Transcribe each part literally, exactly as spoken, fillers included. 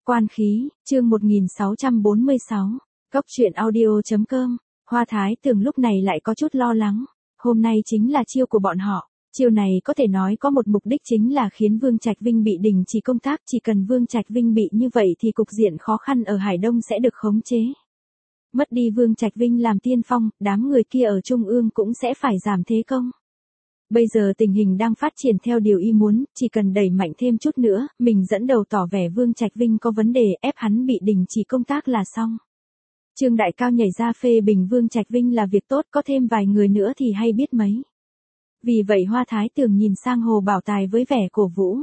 Quan khí, chương một nghìn sáu trăm bốn mươi sáu. Cốc truyện audio.com. Hoa Thái Tường lúc này lại có chút lo lắng. Hôm nay chính là chiêu của bọn họ. Chiêu này có thể nói có một mục đích chính là khiến Vương Trạch Vinh bị đình chỉ công tác. Chỉ cần Vương Trạch Vinh bị như vậy thì cục diện khó khăn ở Hải Đông sẽ được khống chế. Mất đi Vương Trạch Vinh làm tiên phong, đám người kia ở Trung ương cũng sẽ phải giảm thế công. Bây giờ tình hình đang phát triển theo điều y muốn, chỉ cần đẩy mạnh thêm chút nữa, mình dẫn đầu tỏ vẻ Vương Trạch Vinh có vấn đề, ép hắn bị đình chỉ công tác là xong. Trương Đại Cao nhảy ra phê bình Vương Trạch Vinh là việc tốt, có thêm vài người nữa thì hay biết mấy. Vì vậy Hoa Thái Tường nhìn sang Hồ Bảo Tài với vẻ cổ vũ.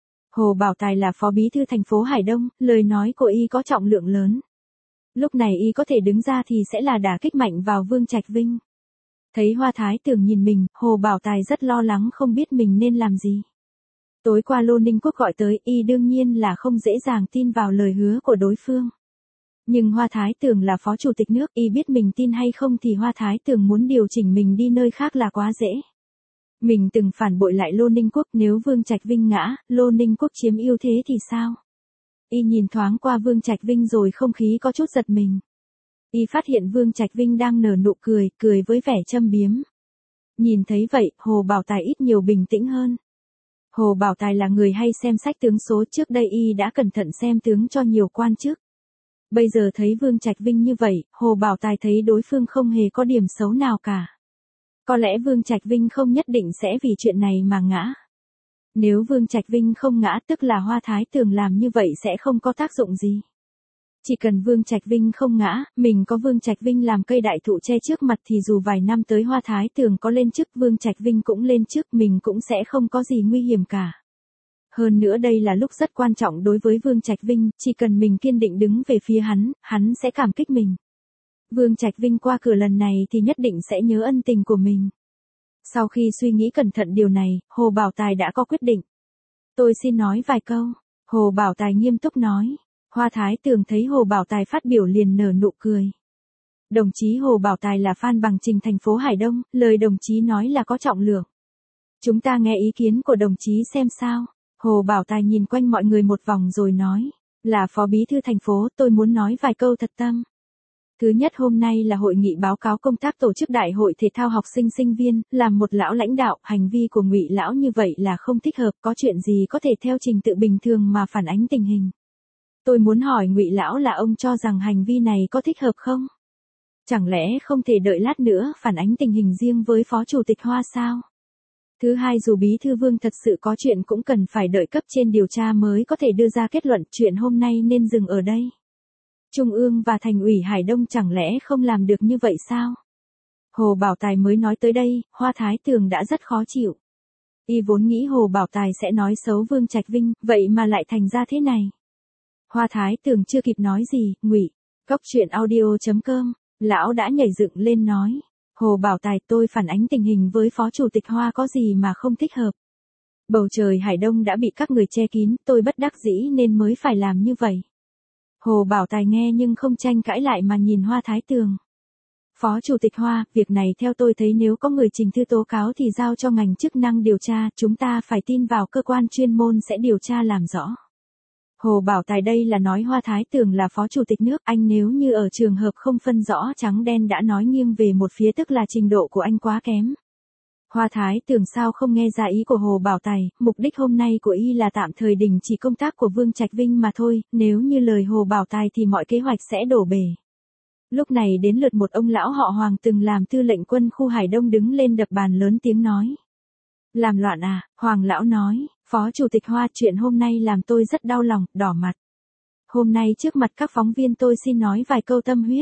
Hồ Bảo Tài là phó bí thư thành phố Hải Đông, lời nói của y có trọng lượng lớn. Lúc này y có thể đứng ra thì sẽ là đả kích mạnh vào Vương Trạch Vinh. Thấy Hoa Thái Tường nhìn mình, Hồ Bảo Tài rất lo lắng không biết mình nên làm gì. Tối qua Lô Ninh Quốc gọi tới, y đương nhiên là không dễ dàng tin vào lời hứa của đối phương. Nhưng Hoa Thái Tường là phó chủ tịch nước, y biết mình tin hay không thì Hoa Thái Tường muốn điều chỉnh mình đi nơi khác là quá dễ. Mình từng phản bội lại Lô Ninh Quốc, nếu Vương Trạch Vinh ngã, Lô Ninh Quốc chiếm ưu thế thì sao? Y nhìn thoáng qua Vương Trạch Vinh rồi không khí có chút giật mình. Y phát hiện Vương Trạch Vinh đang nở nụ cười, cười với vẻ châm biếm. Nhìn thấy vậy, Hồ Bảo Tài ít nhiều bình tĩnh hơn. Hồ Bảo Tài là người hay xem sách tướng số, trước đây y đã cẩn thận xem tướng cho nhiều quan chức. Bây giờ thấy Vương Trạch Vinh như vậy, Hồ Bảo Tài thấy đối phương không hề có điểm xấu nào cả. Có lẽ Vương Trạch Vinh không nhất định sẽ vì chuyện này mà ngã. Nếu Vương Trạch Vinh không ngã tức là Hoa Thái Tường làm như vậy sẽ không có tác dụng gì. Chỉ cần Vương Trạch Vinh không ngã, mình có Vương Trạch Vinh làm cây đại thụ che trước mặt thì dù vài năm tới Hoa Thái Tường có lên chức Vương Trạch Vinh cũng lên chức, mình cũng sẽ không có gì nguy hiểm cả. Hơn nữa đây là lúc rất quan trọng đối với Vương Trạch Vinh, chỉ cần mình kiên định đứng về phía hắn, hắn sẽ cảm kích mình. Vương Trạch Vinh qua cửa lần này thì nhất định sẽ nhớ ân tình của mình. Sau khi suy nghĩ cẩn thận điều này, Hồ Bảo Tài đã có quyết định. Tôi xin nói vài câu. Hồ Bảo Tài nghiêm túc nói. Hoa Thái Tường thấy Hồ Bảo Tài phát biểu liền nở nụ cười. Đồng chí Hồ Bảo Tài là fan bằng trình thành phố Hải Đông, lời đồng chí nói là có trọng lượng. Chúng ta nghe ý kiến của đồng chí xem sao. Hồ Bảo Tài nhìn quanh mọi người một vòng rồi nói. Là phó bí thư thành phố, tôi muốn nói vài câu thật tâm. Thứ nhất, hôm nay là hội nghị báo cáo công tác tổ chức đại hội thể thao học sinh sinh viên, làm một lão lãnh đạo, hành vi của Ngụy lão như vậy là không thích hợp, có chuyện gì có thể theo trình tự bình thường mà phản ánh tình hình. Tôi muốn hỏi Ngụy lão là ông cho rằng hành vi này có thích hợp không? Chẳng lẽ không thể đợi lát nữa phản ánh tình hình riêng với phó chủ tịch Hoa sao? Thứ hai, dù bí thư Vương thật sự có chuyện cũng cần phải đợi cấp trên điều tra mới có thể đưa ra kết luận, chuyện hôm nay nên dừng ở đây. Trung ương và Thành ủy Hải Đông chẳng lẽ không làm được như vậy sao? Hồ Bảo Tài mới nói tới đây, Hoa Thái Tường đã rất khó chịu. Y vốn nghĩ Hồ Bảo Tài sẽ nói xấu Vương Trạch Vinh, vậy mà lại thành ra thế này. Hoa Thái Tường chưa kịp nói gì, Ngụy, Cốc truyện audio.com, lão đã nhảy dựng lên nói. Hồ Bảo Tài, tôi phản ánh tình hình với phó chủ tịch Hoa có gì mà không thích hợp. Bầu trời Hải Đông đã bị các người che kín, tôi bất đắc dĩ nên mới phải làm như vậy. Hồ Bảo Tài nghe nhưng không tranh cãi lại mà nhìn Hoa Thái Tường. Phó Chủ tịch Hoa, việc này theo tôi thấy nếu có người trình thư tố cáo thì giao cho ngành chức năng điều tra, chúng ta phải tin vào cơ quan chuyên môn sẽ điều tra làm rõ. Hồ Bảo Tài đây là nói Hoa Thái Tường là phó chủ tịch nước, anh nếu như ở trường hợp không phân rõ trắng đen đã nói nghiêng về một phía tức là trình độ của anh quá kém. Hoa Thái Tường sao không nghe ra ý của Hồ Bảo Tài, mục đích hôm nay của y là tạm thời đình chỉ công tác của Vương Trạch Vinh mà thôi, nếu như lời Hồ Bảo Tài thì mọi kế hoạch sẽ đổ bể. Lúc này đến lượt một ông lão họ Hoàng từng làm tư lệnh quân khu Hải Đông đứng lên đập bàn lớn tiếng nói. Làm loạn à, Hoàng lão nói, Phó Chủ tịch Hoa, chuyện hôm nay làm tôi rất đau lòng, đỏ mặt. Hôm nay trước mặt các phóng viên tôi xin nói vài câu tâm huyết.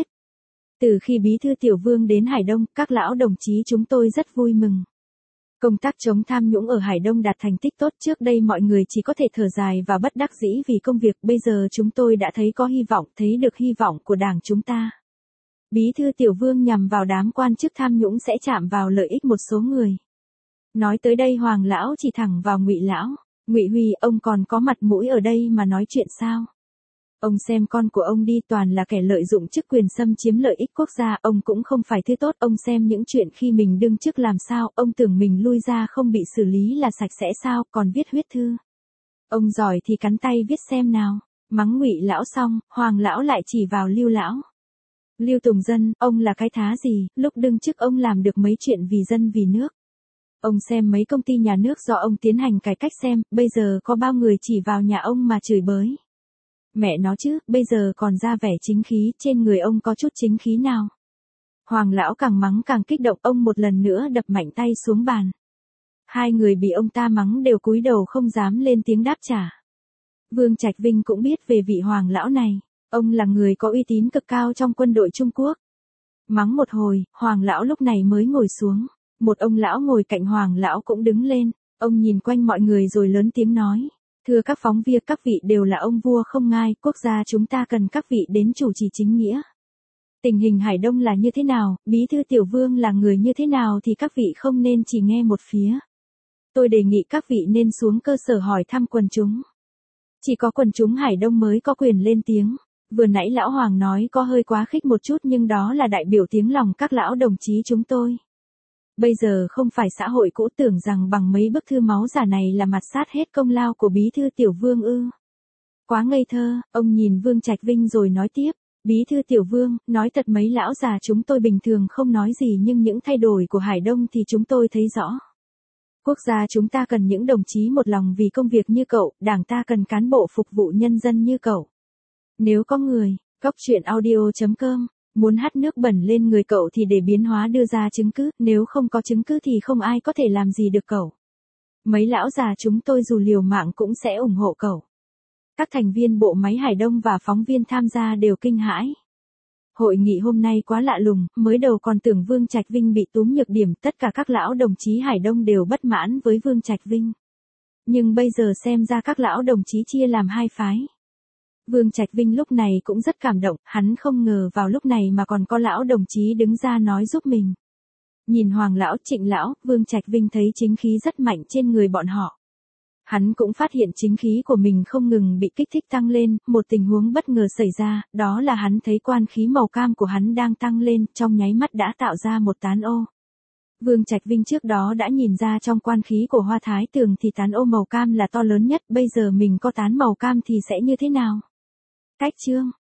Từ khi bí thư Tiểu Vương đến Hải Đông, các lão đồng chí chúng tôi rất vui mừng. Công tác chống tham nhũng ở Hải Đông đạt thành tích tốt, trước đây mọi người chỉ có thể thở dài và bất đắc dĩ vì công việc, bây giờ chúng tôi đã thấy có hy vọng, thấy được hy vọng của Đảng chúng ta. Bí thư Tiểu Vương nhằm vào đám quan chức tham nhũng sẽ chạm vào lợi ích một số người. Nói tới đây Hoàng lão chỉ thẳng vào Ngụy lão. Ngụy Huy, ông còn có mặt mũi ở đây mà nói chuyện sao? Ông xem con của ông đi, toàn là kẻ lợi dụng chức quyền xâm chiếm lợi ích quốc gia, ông cũng không phải thứ tốt, ông xem những chuyện khi mình đương chức làm sao, ông tưởng mình lui ra không bị xử lý là sạch sẽ sao, còn viết huyết thư. Ông giỏi thì cắn tay viết xem nào. Mắng Ngụy lão xong, Hoàng lão lại chỉ vào Lưu lão. Lưu Tùng Dân, ông là cái thá gì, lúc đương chức ông làm được mấy chuyện vì dân vì nước. Ông xem mấy công ty nhà nước do ông tiến hành cải cách xem, bây giờ có bao người chỉ vào nhà ông mà chửi bới. Mẹ nó chứ, bây giờ còn ra vẻ chính khí, trên người ông có chút chính khí nào. Hoàng lão càng mắng càng kích động, ông một lần nữa đập mạnh tay xuống bàn. Hai người bị ông ta mắng đều cúi đầu không dám lên tiếng đáp trả. Vương Trạch Vinh cũng biết về vị Hoàng lão này, ông là người có uy tín cực cao trong quân đội Trung Quốc. Mắng một hồi, Hoàng lão lúc này mới ngồi xuống. Một ông lão ngồi cạnh Hoàng lão cũng đứng lên, ông nhìn quanh mọi người rồi lớn tiếng nói. Thưa các phóng viên, các vị đều là ông vua không ngai, quốc gia chúng ta cần các vị đến chủ trì chính nghĩa. Tình hình Hải Đông là như thế nào, Bí thư Tiểu Vương là người như thế nào thì các vị không nên chỉ nghe một phía. Tôi đề nghị các vị nên xuống cơ sở hỏi thăm quần chúng. Chỉ có quần chúng Hải Đông mới có quyền lên tiếng. Vừa nãy lão Hoàng nói có hơi quá khích một chút nhưng đó là đại biểu tiếng lòng các lão đồng chí chúng tôi. Bây giờ không phải xã hội cũ, tưởng rằng bằng mấy bức thư máu giả này là mặt sát hết công lao của Bí thư Tiểu Vương ư. Quá ngây thơ, ông nhìn Vương Trạch Vinh rồi nói tiếp. Bí thư Tiểu Vương, nói thật mấy lão già chúng tôi bình thường không nói gì nhưng những thay đổi của Hải Đông thì chúng tôi thấy rõ. Quốc gia chúng ta cần những đồng chí một lòng vì công việc như cậu, đảng ta cần cán bộ phục vụ nhân dân như cậu. Nếu có người, cóc truyện audio chấm com, muốn hắt nước bẩn lên người cậu thì để biến hóa đưa ra chứng cứ, nếu không có chứng cứ thì không ai có thể làm gì được cậu. Mấy lão già chúng tôi dù liều mạng cũng sẽ ủng hộ cậu. Các thành viên bộ máy Hải Đông và phóng viên tham gia đều kinh hãi. Hội nghị hôm nay quá lạ lùng, mới đầu còn tưởng Vương Trạch Vinh bị túm nhược điểm, tất cả các lão đồng chí Hải Đông đều bất mãn với Vương Trạch Vinh. Nhưng bây giờ xem ra các lão đồng chí chia làm hai phái. Vương Trạch Vinh lúc này cũng rất cảm động, hắn không ngờ vào lúc này mà còn có lão đồng chí đứng ra nói giúp mình. Nhìn Hoàng lão, Trịnh lão, Vương Trạch Vinh thấy chính khí rất mạnh trên người bọn họ. Hắn cũng phát hiện chính khí của mình không ngừng bị kích thích tăng lên, một tình huống bất ngờ xảy ra, đó là hắn thấy quan khí màu cam của hắn đang tăng lên, trong nháy mắt đã tạo ra một tán ô. Vương Trạch Vinh trước đó đã nhìn ra trong quan khí của Hoa Thái Tường thì tán ô màu cam là to lớn nhất, bây giờ mình có tán màu cam thì sẽ như thế nào? Cách chương